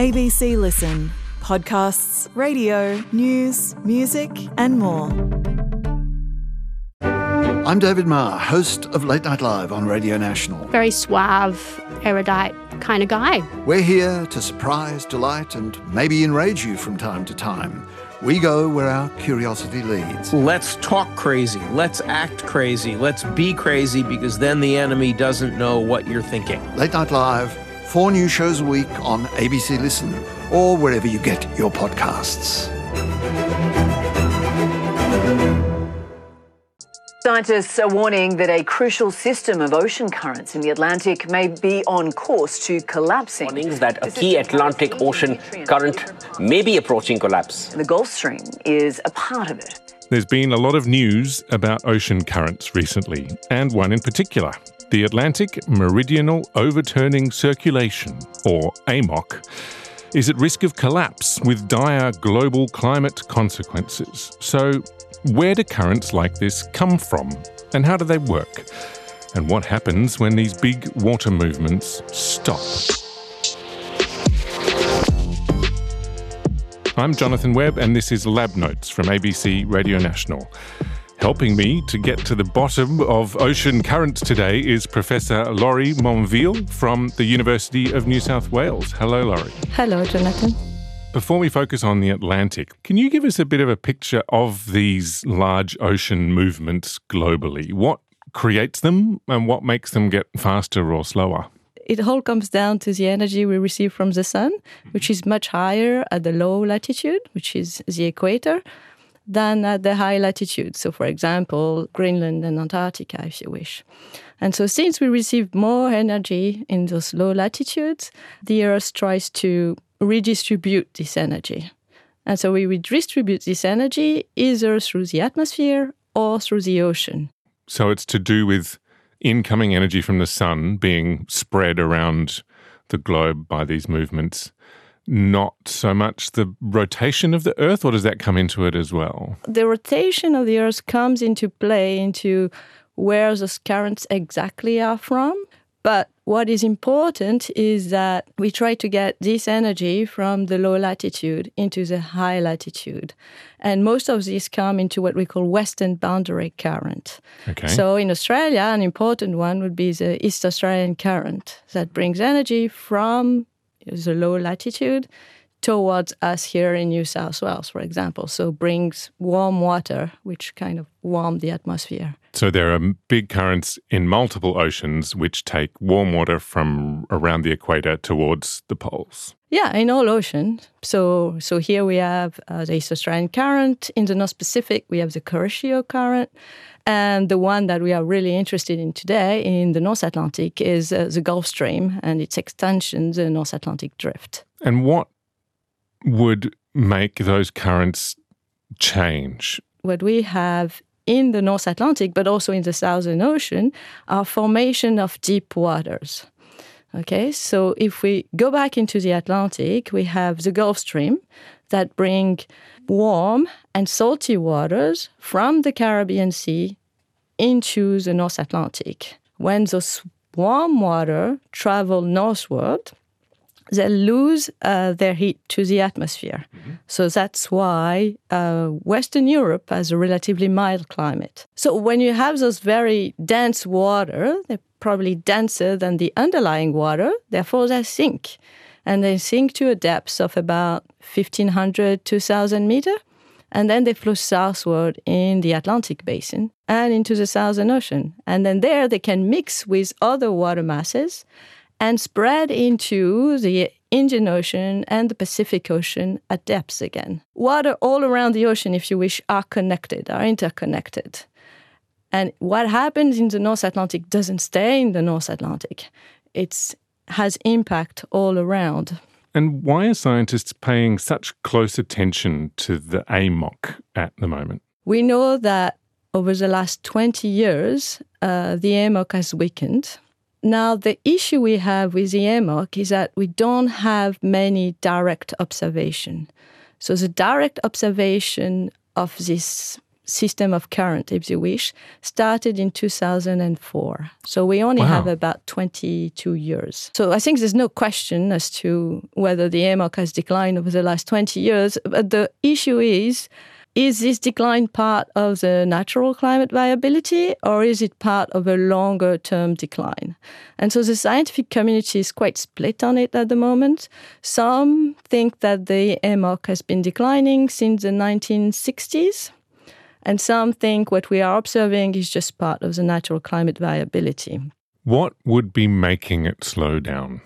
ABC Listen. Podcasts, radio, news, music and more. I'm David Marr, host of Late Night Live on Radio National. Very suave, erudite kind of guy. We're here to surprise, delight and maybe enrage you from time to time. We go where our curiosity leads. Let's talk crazy. Let's act crazy. Let's be crazy, because then the enemy doesn't know what you're thinking. Late Night Live, 4 new shows a week on ABC Listen or wherever you get your podcasts. Scientists are warning that a crucial system of ocean currents in the Atlantic may be on course to collapsing. Warnings that a key Atlantic Ocean current may be approaching collapse. The Gulf Stream is a part of it. There's been a lot of news about ocean currents recently, and one in particular, the Atlantic Meridional Overturning Circulation, or AMOC, is at risk of collapse with dire global climate consequences. So, where do currents like this come from, and how do they work? And what happens when these big water movements stop? I'm Jonathan Webb, and this is Lab Notes from ABC Radio National. Helping me to get to the bottom of ocean currents today is Professor Laurie Monville from the University of New South Wales. Hello, Laurie. Hello, Jonathan. Before we focus on the Atlantic, can you give us a bit of a picture of these large ocean movements globally? What creates them and what makes them get faster or slower? It all comes down to the energy we receive from the sun, which is much higher at the low latitude, which is the equator, than at the high latitude. So, for example, Greenland and Antarctica, if you wish. And so since we receive more energy in those low latitudes, the Earth tries to redistribute this energy. And so we redistribute this energy either through the atmosphere or through the ocean. So it's to do with incoming energy from the sun being spread around the globe by these movements, not so much the rotation of the Earth, or does that come into it as well? The rotation of the Earth comes into play into where those currents exactly are from. But what is important is that we try to get this energy from the low latitude into the high latitude. And most of these come into what we call western boundary current. Okay. So in Australia, an important one would be the East Australian current that brings energy from the low latitude towards us here in New South Wales, for example. So brings warm water, which kind of warm the atmosphere. So there are big currents in multiple oceans which take warm water from around the equator towards the poles. Yeah, in all oceans. So here we have the East Australian current. In the North Pacific, we have the Kuroshio current. And the one that we are really interested in today in the North Atlantic is the Gulf Stream and its extension, the North Atlantic Drift. And what would make those currents change? What we have in the North Atlantic, but also in the Southern Ocean, are formation of deep waters. Okay, so if we go back into the Atlantic, we have the Gulf Stream that bring warm and salty waters from the Caribbean Sea into the North Atlantic. When those warm water travel northward, they lose their heat to the atmosphere. Mm-hmm. So that's why Western Europe has a relatively mild climate. So when you have those very dense water, they're probably denser than the underlying water, therefore they sink. And they sink to a depth of about 1,500 to 2,000 meters. And then they flow southward in the Atlantic basin and into the Southern Ocean. And then there they can mix with other water masses and spread into the Indian Ocean and the Pacific Ocean at depths again. Water all around the ocean, if you wish, are interconnected. And what happens in the North Atlantic doesn't stay in the North Atlantic. It has impact all around. And why are scientists paying such close attention to the AMOC at the moment? We know that over the last 20 years, the AMOC has weakened. Now, the issue we have with the AMOC is that we don't have many direct observation. So the direct observation of this system of current, if you wish, started in 2004. So we only have about 22 years. So I think there's no question as to whether the AMOC has declined over the last 20 years. But the issue is this decline part of the natural climate viability, or is it part of a longer-term decline? And so the scientific community is quite split on it at the moment. Some think that the AMOC has been declining since the 1960s, and some think what we are observing is just part of the natural climate viability. What would be making it slow down?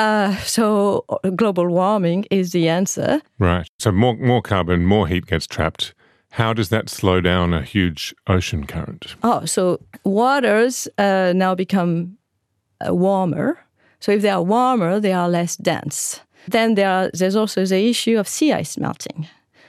So global warming is the answer. Right. So more carbon, more heat gets trapped. How does that slow down a huge ocean current? So waters now become warmer. So if they are warmer, they are less dense. Then there's also the issue of sea ice melting.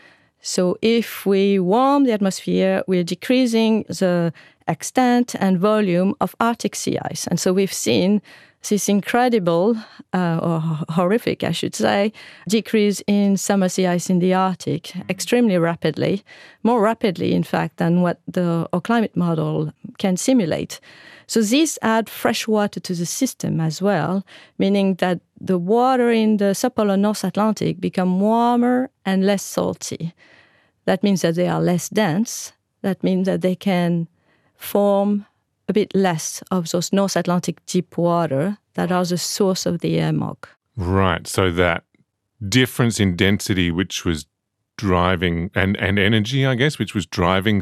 So if we warm the atmosphere, we're decreasing the extent and volume of Arctic sea ice. And so we've seen this incredible, or horrific, I should say, decrease in summer sea ice in the Arctic extremely rapidly, more rapidly, in fact, than what our climate model can simulate. So this adds fresh water to the system as well, meaning that the water in the subpolar North Atlantic become warmer and less salty. That means that they are less dense. That means that they can form a bit less of those North Atlantic deep water that are the source of the AMOC. Right. So that difference in density, which was driving, and energy, I guess, which was driving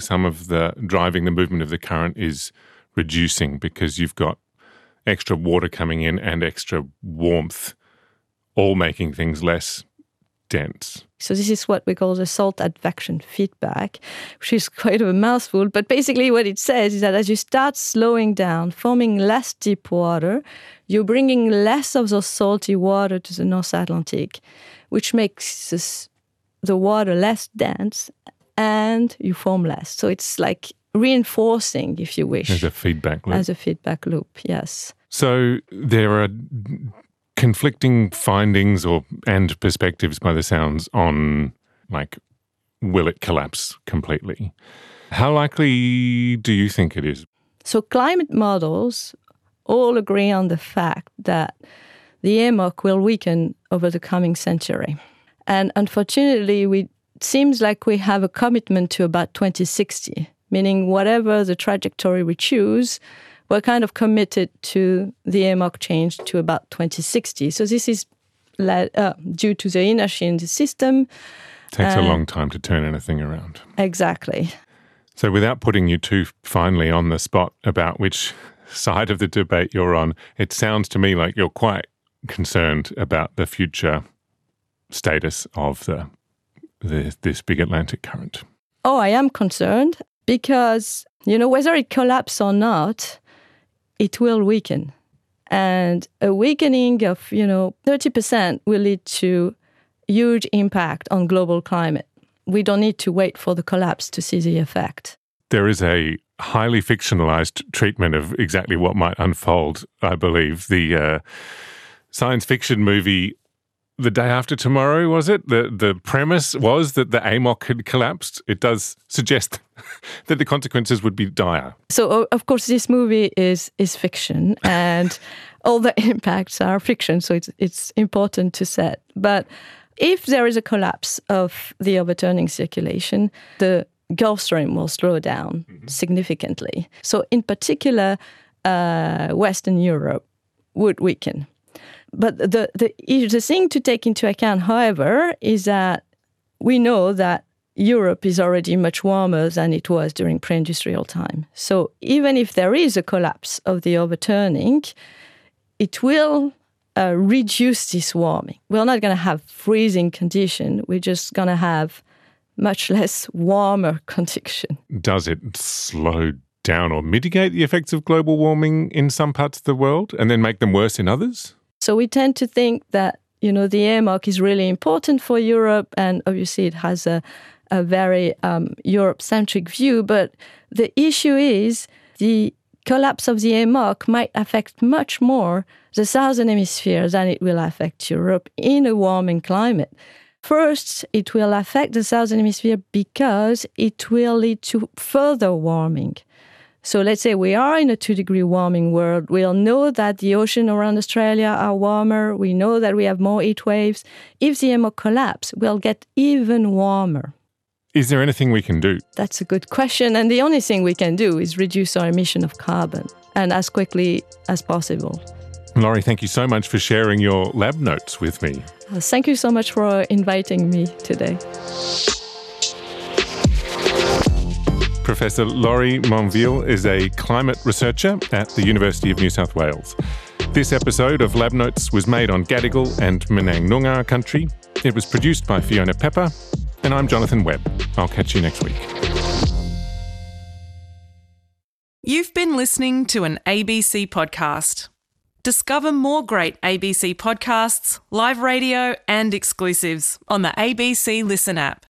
the movement of the current, is reducing because you've got extra water coming in and extra warmth, all making things less dense. So this is what we call the salt advection feedback, which is quite a mouthful. But basically what it says is that as you start slowing down, forming less deep water, you're bringing less of those salty water to the North Atlantic, which makes the water less dense and you form less. So it's like reinforcing, if you wish. As a feedback loop. As a feedback loop, yes. So there are conflicting findings and perspectives by the sounds on, like, will it collapse completely? How likely do you think it is? So climate models all agree on the fact that the AMOC will weaken over the coming century. And unfortunately, it seems like we have a commitment to about 2060, meaning whatever the trajectory we choose, we're kind of committed to the AMOC change to about 2060. So this is due to the inertia in the system. Takes a long time to turn anything around. Exactly. So without putting you too finely on the spot about which side of the debate you're on, it sounds to me like you're quite concerned about the future status of this big Atlantic current. Oh, I am concerned because, whether it collapses or not, it will weaken. And a weakening of, 30% will lead to huge impact on global climate. We don't need to wait for the collapse to see the effect. There is a highly fictionalized treatment of exactly what might unfold, I believe. The science fiction movie The Day After Tomorrow, was it? The premise was that the AMOC had collapsed. It does suggest that the consequences would be dire. So, of course, this movie is fiction, and all the impacts are fiction, so it's important to set. But if there is a collapse of the overturning circulation, the Gulf Stream will slow down significantly. So, in particular, Western Europe would weaken. But the thing to take into account, however, is that we know that Europe is already much warmer than it was during pre-industrial time. So even if there is a collapse of the overturning, it will reduce this warming. We're not going to have freezing condition. We're just going to have much less warmer condition. Does it slow down or mitigate the effects of global warming in some parts of the world and then make them worse in others? So we tend to think that, the AMOC is really important for Europe, and obviously it has a very Europe-centric view. But the issue is the collapse of the AMOC might affect much more the southern hemisphere than it will affect Europe in a warming climate. First, it will affect the southern hemisphere because it will lead to further warming. So let's say we are in a 2-degree warming world. We'll know that the ocean around Australia are warmer. We know that we have more heat waves. If the EMOC collapse, we'll get even warmer. Is there anything we can do? That's a good question. And the only thing we can do is reduce our emission of carbon, and as quickly as possible. Laurie, thank you so much for sharing your lab notes with me. Thank you so much for inviting me today. Professor Laurie Monville is a climate researcher at the University of New South Wales. This episode of Lab Notes was made on Gadigal and Menang Noongar country. It was produced by Fiona Pepper, and I'm Jonathan Webb. I'll catch you next week. You've been listening to an ABC podcast. Discover more great ABC podcasts, live radio and exclusives on the ABC Listen app.